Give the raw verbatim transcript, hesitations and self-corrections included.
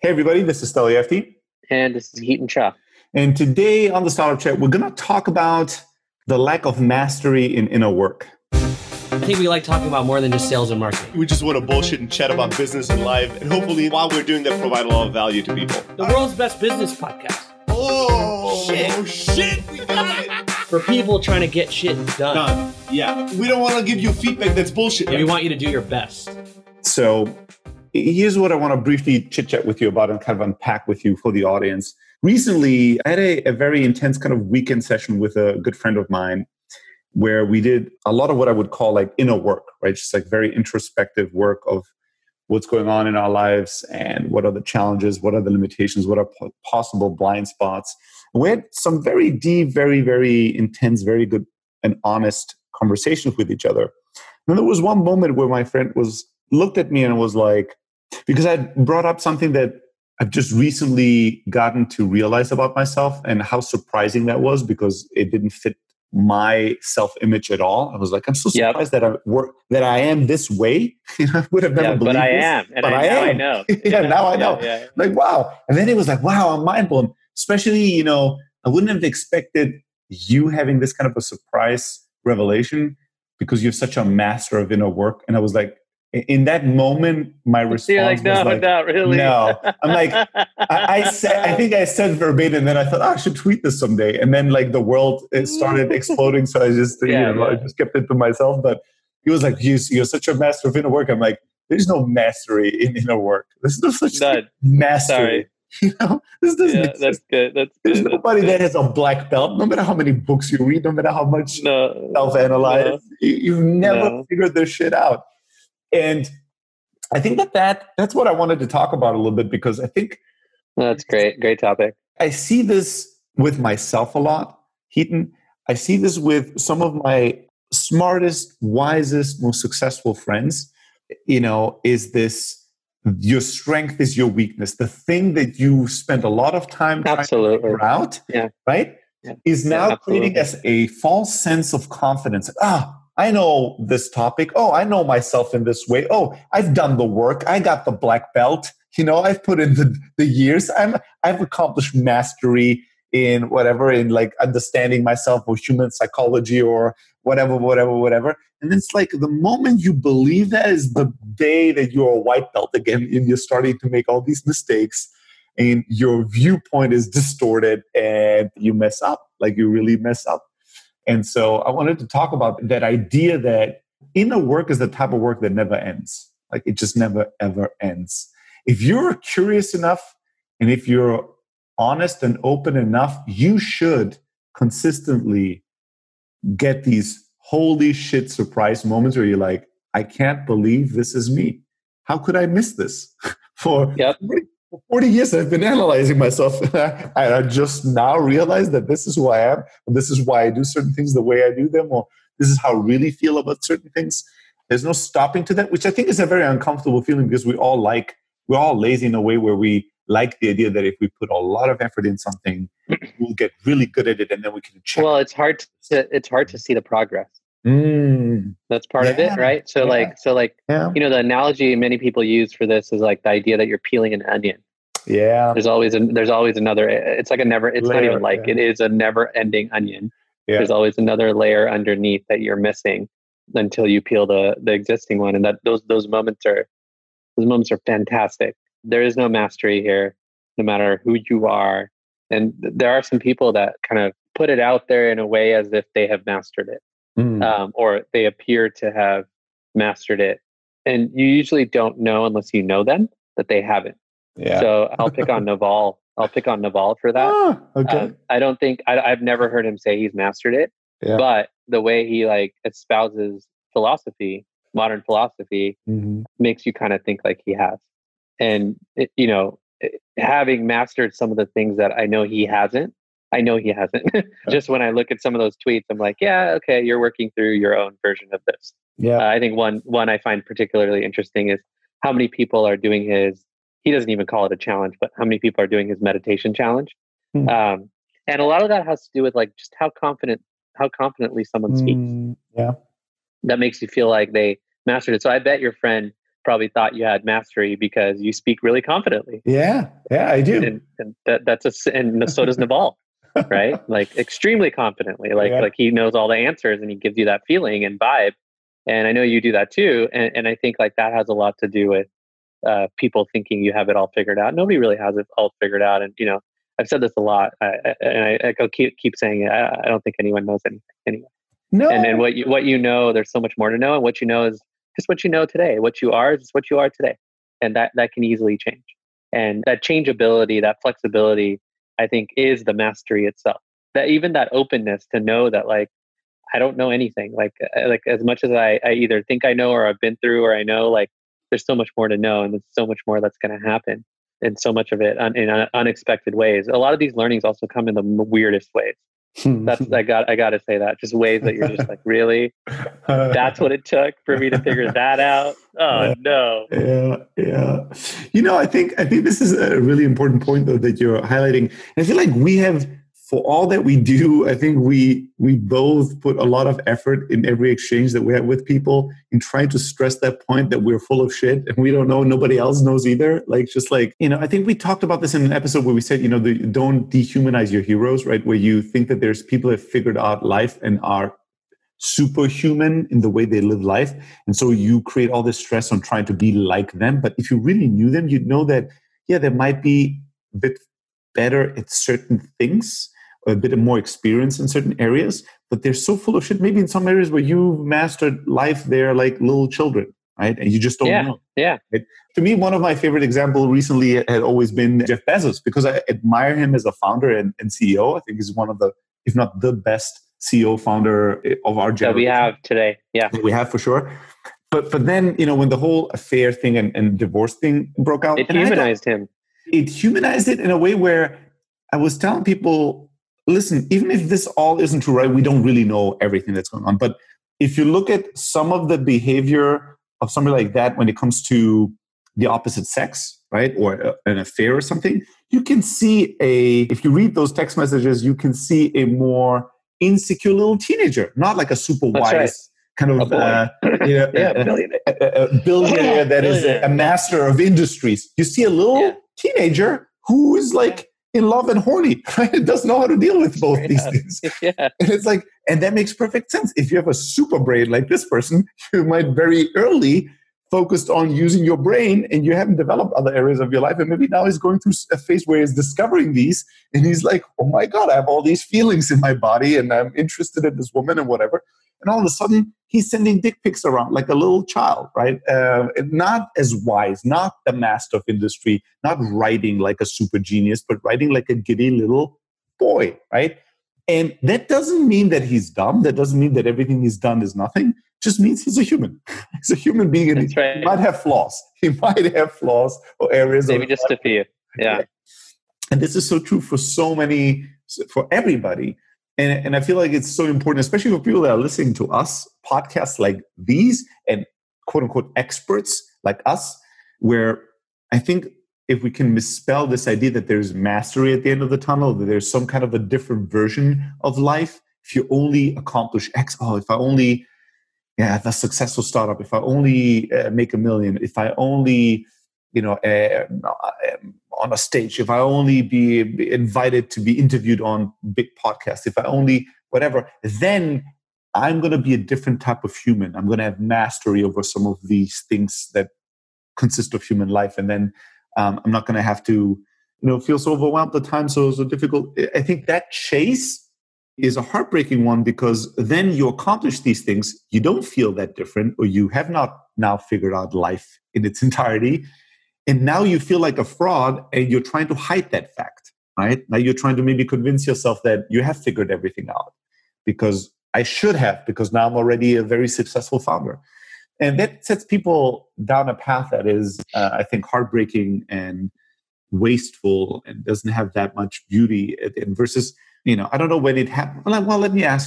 Hey, everybody, this is Steli Efti. And this is Heaton Cha. And today on the Startup Chat, we're going to talk about the lack of mastery in inner work. I think we like talking about more than just sales and marketing. We just want to bullshit and chat about business and life. And hopefully, while we're doing that, provide a lot of value to people. The world's best business podcast. Oh, shit. Oh, shit. We got it. For people trying to get shit done. Done. Yeah. We don't want to give you feedback that's bullshit. Yeah, we want you to do your best. So here's what I want to briefly chit-chat with you about and kind of unpack with you for the audience. Recently, I had a, a very intense kind of weekend session with a good friend of mine where we did a lot of what I would call like inner work, right? Just like very introspective work of what's going on in our lives and what are the challenges, what are the limitations, what are po- possible blind spots. And we had some very deep, very, very intense, very good and honest conversations with each other. And there was one moment where my friend was looked at me and was like, because I brought up something that I've just recently gotten to realize about myself and how surprising that was because it didn't fit my self-image at all. I was like, I'm so surprised yep. that I work that I am this way. I would have never yeah, believed but I this, am, and but I, I am. I know. yeah, now I know. Yeah, yeah. Like wow. And then it was like, wow, I'm mind blown. Especially, you know, I wouldn't have expected you having this kind of a surprise revelation because you're such a master of inner work. And I was like, in that moment, my response You're like, no, was like, not really. No. I'm like, I, I said, I think I said verbatim, and then I thought, oh, I should tweet this someday. And then like the world it started exploding. So I just, yeah, you know, yeah. I just kept it to myself. But he was like, you're, you're such a master of inner work. I'm like, there's no mastery in inner work. There's no such thing. Mastery. Sorry. You know, this doesn't yeah, exist. That's good. That's There's good. nobody that's that has a black belt, no matter how many books you read, no matter how much no, self-analyze. No. You, you've never No. figured this shit out. And I think that, that that's what I wanted to talk about a little bit because I think that's great. Great topic. I see this with myself a lot, Heaton. I see this with some of my smartest, wisest, most successful friends. You know, is this your strength is your weakness. The thing that you spent a lot of time absolutely. trying to figure out, yeah. right, yeah. is now yeah, creating us a false sense of confidence. Ah, I know this topic. Oh, I know myself in this way. Oh, I've done the work. I got the black belt. You know, I've put in the, the years. I'm, I've accomplished mastery in whatever, in like understanding myself or human psychology or whatever, whatever, whatever. And it's like the moment you believe that is the day that you're a white belt again and you're starting to make all these mistakes and your viewpoint is distorted and you mess up, like you really mess up. And so I wanted to talk about that idea that inner work is the type of work that never ends. Like it just never, ever ends. If you're curious enough and if you're honest and open enough, you should consistently get these holy shit surprise moments where you're like, I can't believe this is me. How could I miss this? For yep. For forty years, I've been analyzing myself. And I just now realize that this is who I am. And this is why I do certain things the way I do them. Or this is how I really feel about certain things. There's no stopping to that, which I think is a very uncomfortable feeling because we all like, we're all lazy in a way where we like the idea that if we put a lot of effort in something, we'll get really good at it and then we can check. Well, it's hard to, it's hard to see the progress. Mm. That's part yeah. of it, right? So yeah. like, so like, yeah. you know, the analogy many people use for this is like the idea that you're peeling an onion. Yeah. There's always a, there's always another, it's like a never, it's layer, not even like, yeah. it is a never ending onion. Yeah. There's always another layer underneath that you're missing until you peel the, the existing one. And that those, those moments are, those moments are fantastic. There is no mastery here, no matter who you are. And there are some people that kind of put it out there in a way as if they have mastered it. Mm. Um, or they appear to have mastered it. And you usually don't know unless you know them that they haven't. Yeah. So I'll pick on Naval. I'll pick on Naval for that. Ah, okay. Um, I don't think, I, I've never heard him say he's mastered it, yeah. but the way he like espouses philosophy, modern philosophy, mm-hmm. makes you kind of think like he has. And, it, you know, it, having mastered some of the things that I know he hasn't, I know he hasn't. Just when I look at some of those tweets, I'm like, yeah, okay, you're working through your own version of this. Yeah. Uh, I think one one I find particularly interesting is how many people are doing his, he doesn't even call it a challenge, but how many people are doing his meditation challenge. Mm. Um, and a lot of that has to do with like just how confident, how confidently someone speaks. Mm, yeah. That makes you feel like they mastered it. So I bet your friend probably thought you had mastery because you speak really confidently. Yeah, yeah, I do. And, and that, that's a, and so does Naval, right? Like extremely confidently, like, Yeah. like he knows all the answers and he gives you that feeling and vibe. And I know you do that too. And, and I think like that has a lot to do with uh, people thinking you have it all figured out. Nobody really has it all figured out. And, you know, I've said this a lot, I, I, and I, I keep keep saying it. I, I don't think anyone knows anything anyway. No. And and what you what you know, there's so much more to know. And what you know is just what you know today. What you are is just what you are today, and that that can easily change. And that changeability, that flexibility, I think, is the mastery itself. That even that openness to know that, like, I don't know anything. Like like as much as I I either think I know or I've been through or I know, like there's so much more to know, and there's so much more that's going to happen. And so much of it un, in un, unexpected ways. A lot of these learnings also come in the weirdest ways. That's I got I got to say that, just ways that you're just like, really, that's what it took for me to figure that out. Oh yeah, no. Yeah, yeah. You know, I think I think this is a really important point though that you're highlighting. And I feel like we have, for all that we do, I think we we both put a lot of effort in every exchange that we have with people in trying to stress that point that we're full of shit and we don't know, nobody else knows either. Like, just like, you know, I think we talked about this in an episode where we said, you know, the, don't dehumanize your heroes, right? Where you think that there's people that have figured out life and are superhuman in the way they live life. And so you create all this stress on trying to be like them. But if you really knew them, you'd know that, yeah, they might be a bit better at certain things, a bit more experience in certain areas, but they're so full of shit. Maybe in some areas where you've mastered life, they're like little children, right? And you just don't yeah, know. Yeah. Right? To me, one of my favorite examples recently had always been Jeff Bezos, because I admire him as a founder and, and C E O. I think he's one of the, if not the best C E O founder of our generation. That we have today. Yeah. That we have for sure. But but then, you know, when the whole affair thing and, and divorce thing broke out, it humanized him. It humanized it in a way where I was telling people, listen, even if this all isn't true, right? We don't really know everything that's going on. But if you look at some of the behavior of somebody like that when it comes to the opposite sex, right? Or a, an affair or something, you can see a, if you read those text messages, you can see a more insecure little teenager, not like a super That's wise right. kind of uh, you know, yeah, a, billionaire. A, a, a billionaire that is a, a master of industries. You see a little yeah. teenager who is like in love and horny, right? It doesn't know how to deal with both these things. Yeah. And it's like, and that makes perfect sense. If you have a super brain like this person, you might very early focused on using your brain and you haven't developed other areas of your life. And maybe now he's going through a phase where he's discovering these and he's like, oh my God, I have all these feelings in my body and I'm interested in this woman and whatever. And all of a sudden he's sending dick pics around like a little child, right? Uh, not as wise, not the master of industry, not writing like a super genius, but writing like a giddy little boy, right? And that doesn't mean that he's dumb. That doesn't mean that everything he's done is nothing. It just means he's a human. He's a human being, and he, right. he might have flaws. He might have flaws or areas. Maybe of just a few. Yeah. And this is so true for so many, for everybody. And, and I feel like it's so important, especially for people that are listening to us, podcasts like these and quote unquote experts like us, where I think if we can misspell this idea that there's mastery at the end of the tunnel, that there's some kind of a different version of life. If you only accomplish X, oh, if I only yeah, have a successful startup, if I only uh, make a million, if I only, you know, uh, on a stage, if I only be, be invited to be interviewed on big podcasts, if I only whatever, then I'm going to be a different type of human. I'm going to have mastery over some of these things that consist of human life. And then um, I'm not going to have to, you know, feel so overwhelmed at times, so, so difficult. I think that chase is a heartbreaking one, because then you accomplish these things, you don't feel that different, or you have not now figured out life in its entirety. And now you feel like a fraud and you're trying to hide that fact, right? Now you're trying to maybe convince yourself that you have figured everything out because I should have, because now I'm already a very successful founder. And that sets people down a path that is, uh, I think, heartbreaking and wasteful and doesn't have that much beauty. And versus, you know, I don't know when it happened. Well, well, let me ask